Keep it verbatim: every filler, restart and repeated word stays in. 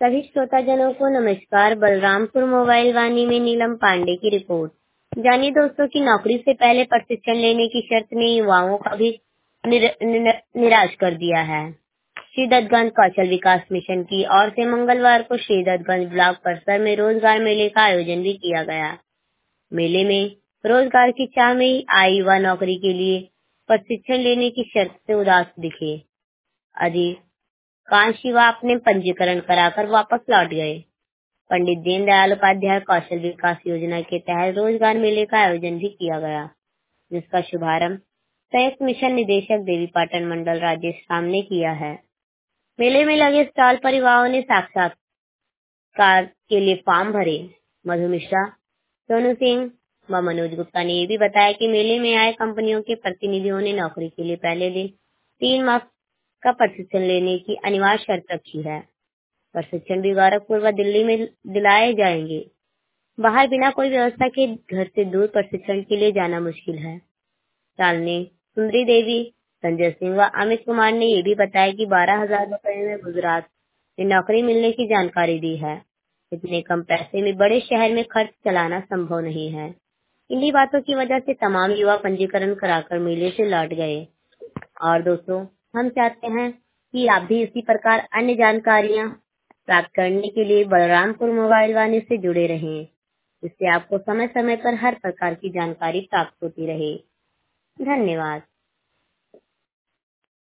सभी श्रोताजनों को नमस्कार। बलरामपुर मोबाइल वाणी में नीलम पांडे की रिपोर्ट। जानिए दोस्तों की नौकरी से पहले प्रशिक्षण लेने की शर्त ने युवाओं का भी निर, निर, निराश कर दिया है। श्री दत्तगंज कौशल विकास मिशन की ओर से मंगलवार को श्री दत्तगंज ब्लॉक परिसर में रोजगार मेले का आयोजन भी किया गया। मेले में रोजगार की चाह में ही आई युवा नौकरी के लिए प्रशिक्षण लेने की शर्त से उदास दिखे। अधिकांश युवा अपने पंजीकरण कराकर वापस लौट गए। पंडित दीनदयाल उपाध्याय कौशल विकास योजना के तहत रोजगार मेले का आयोजन भी किया गया, जिसका शुभारंभ संयुक्त मिशन निदेशक देवी पाटन मंडल राजेश ने किया है। मेले में लगे स्टॉल पर युवाओं ने साक्षात्कार के लिए फॉर्म भरे। मधु मिश्रा, सोनू सिंह व मनोज गुप्ता ने ये भी बताया कि मेले में आए कंपनियों के प्रतिनिधियों ने नौकरी के लिए पहले दिन तीन माह का प्रशिक्षण लेने की अनिवार्य शर्त रखी है। प्रशिक्षण भी गोरखपुर व दिल्ली में दिलाए जाएंगे। बाहर बिना कोई व्यवस्था के घर से दूर प्रशिक्षण के लिए जाना मुश्किल है। सालनी सुंदरी देवी, संजय सिंह व अमित कुमार ने ये भी बताया कि बारह हजार रुपए में गुजरात में नौकरी मिलने की जानकारी दी है। इतने कम पैसे में बड़े शहर में खर्च चलाना संभव नहीं है। इन्हीं बातों की वजह से तमाम युवा पंजीकरण कराकर मेले से लौट गए। और दोस्तों, हम चाहते हैं कि आप भी इसी प्रकार अन्य जानकारियां प्राप्त करने के लिए बलरामपुर मोबाइल वाणी से जुड़े रहें, जिससे आपको समय समय पर हर प्रकार की जानकारी प्राप्त होती रहे। धन्यवाद।